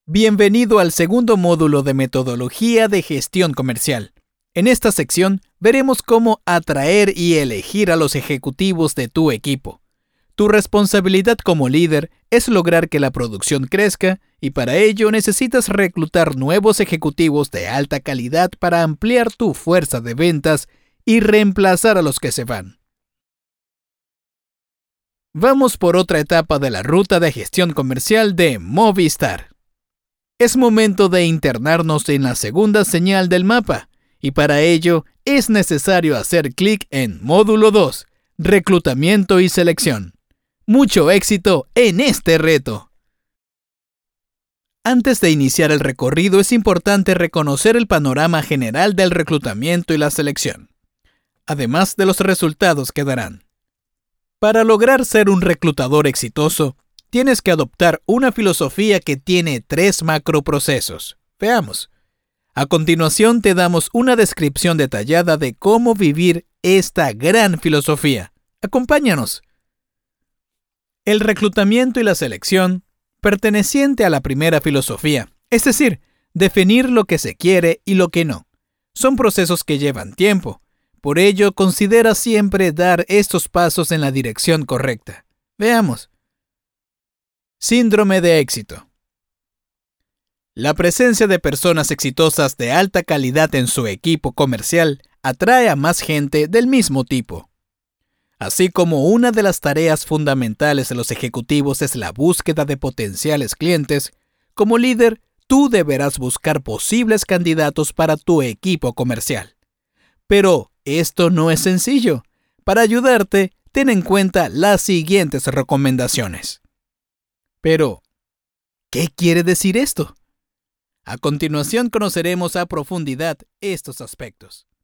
Bienvenido al segundo módulo de Metodología de Gestión Comercial. En esta sección veremos cómo atraer y elegir a los ejecutivos de tu equipo. Tu responsabilidad como líder es lograr que la producción crezca y para ello necesitas reclutar nuevos ejecutivos de alta calidad para ampliar tu fuerza de ventas y reemplazar a los que se van. Vamos por otra etapa de la ruta de gestión comercial de Movistar. Es momento de internarnos en la segunda señal del mapa, y para ello es necesario hacer clic en Módulo 2, Reclutamiento y Selección. ¡Mucho éxito en este reto! Antes de iniciar el recorrido es importante reconocer el panorama general del reclutamiento y la selección, además de los resultados que darán. Para lograr ser un reclutador exitoso, tienes que adoptar una filosofía que tiene 3 macroprocesos. Veamos. A continuación te damos una descripción detallada de cómo vivir esta gran filosofía. Acompáñanos. El reclutamiento y la selección, perteneciente a la primera filosofía, es decir, definir lo que se quiere y lo que no, son procesos que llevan tiempo. Por ello, considera siempre dar estos pasos en la dirección correcta. Veamos. Síndrome de éxito. La presencia de personas exitosas de alta calidad en su equipo comercial atrae a más gente del mismo tipo. Así como una de las tareas fundamentales de los ejecutivos es la búsqueda de potenciales clientes, como líder, tú deberás buscar posibles candidatos para tu equipo comercial. Pero esto no es sencillo. Para ayudarte, ten en cuenta las siguientes recomendaciones. Pero, ¿qué quiere decir esto? A continuación conoceremos a profundidad estos aspectos.